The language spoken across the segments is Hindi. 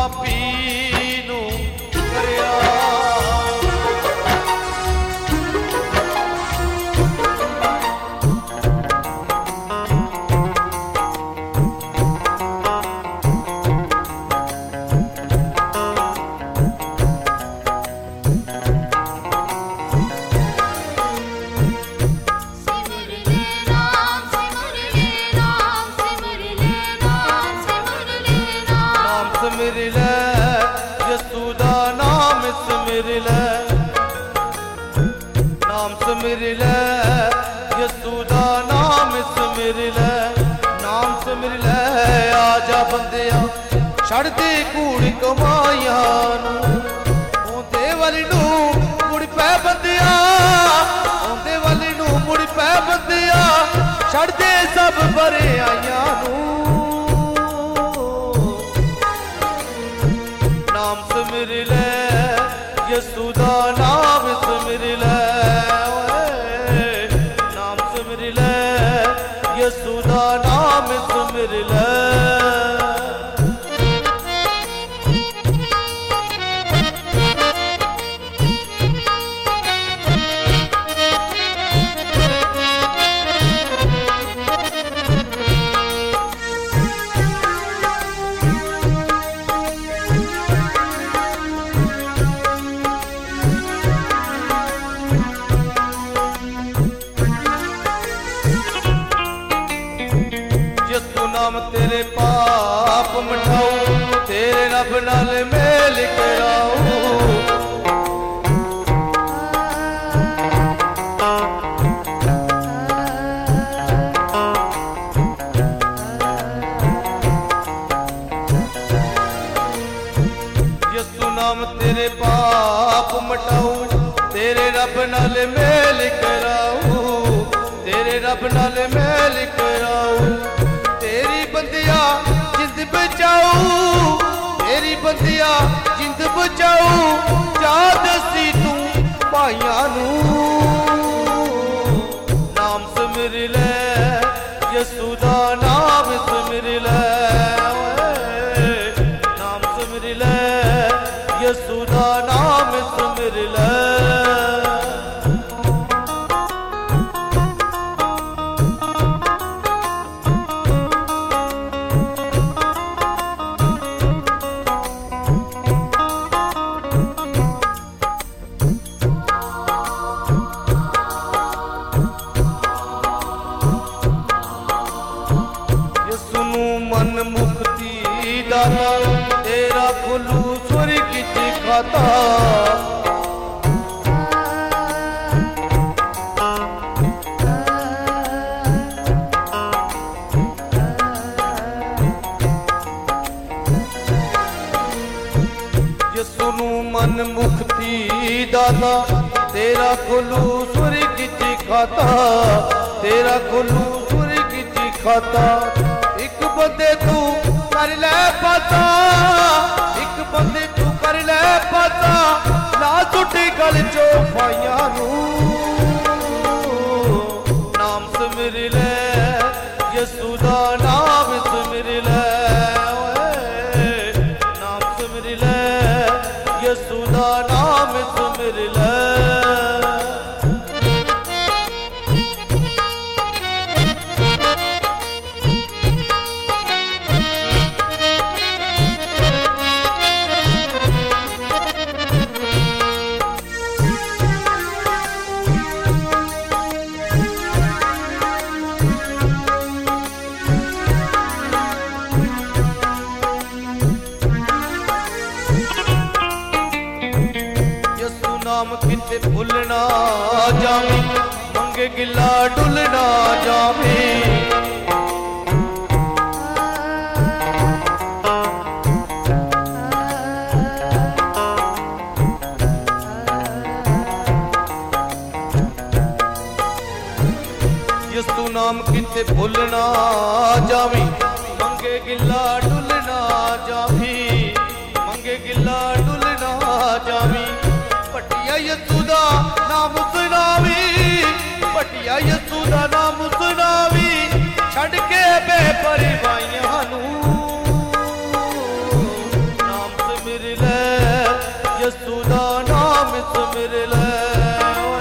पापी नू करया। सिमर ले यसू दा नाम सिमर ले, नाम सिमर ले यसू दा नाम सिमर ले, नाम सिमर ले। आजा बंदिया छड़ दे कूड़ कमाइया नू, ओंदे वाली नू मुड़ पै बंदिया, ओंदे वाली नू मुड़ पै बंदिया, छड़ दे सब बरे आइया नू। नाम सिमर ले यसू दा नाम सिमर ले, नाम सिमर ले यसू दा नाम सिमर ले। नाम तेरे पाप मिटाऊं, तेरे रब नाल मेल कराऊं। यसू नाम तेरे पाप मिटाऊं, तेरे रब नाल मेल कराऊं, तेरे रब नाल मेल कराऊं। तेरी बंदिया जिंद बचाऊ, तेरी बंदिया जिंद बचाऊ, जा दसी तू भाइया नू। नाम सिमर ले यसू दा नाम सिमर ले, नाम सिमर ले यसू दा नाम सिमर ले। मन मुक्ति दाता, तेरा खुलू स्वर्ग च खाता। यसू नू मन मुक्ति दाता, तेरा खुलू स्वर्ग च खाता, तेरा खुलू स्वर्ग च खाता। एक बंदे तू कर ले पता, एक बंदे तू कर ले पता, ना टुटी गल चो पाइया नू। नाम सिमर ले यसू दा नाम सिमर ले, नाम सिमर ले यसू दा नाम सिमर ले। नाम किते भुलना जामी, मंगे गिला डुलना जामी। यसू नाम किते भुलना जामी, मंगे गिला डुलना जामी, मंगे गिला डुलना जामी। पटिया यसू दा नाम सुनावी, पटिया यसू दा नाम सुनावी, छड़ के बेपरवाहियां नू। नाम सुमिर ले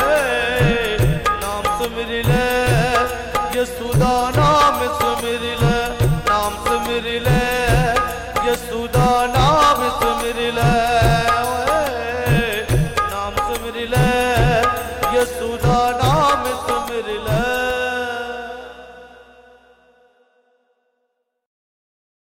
ओए नाम सुमिर ले यसू दा नाम सुमिर ले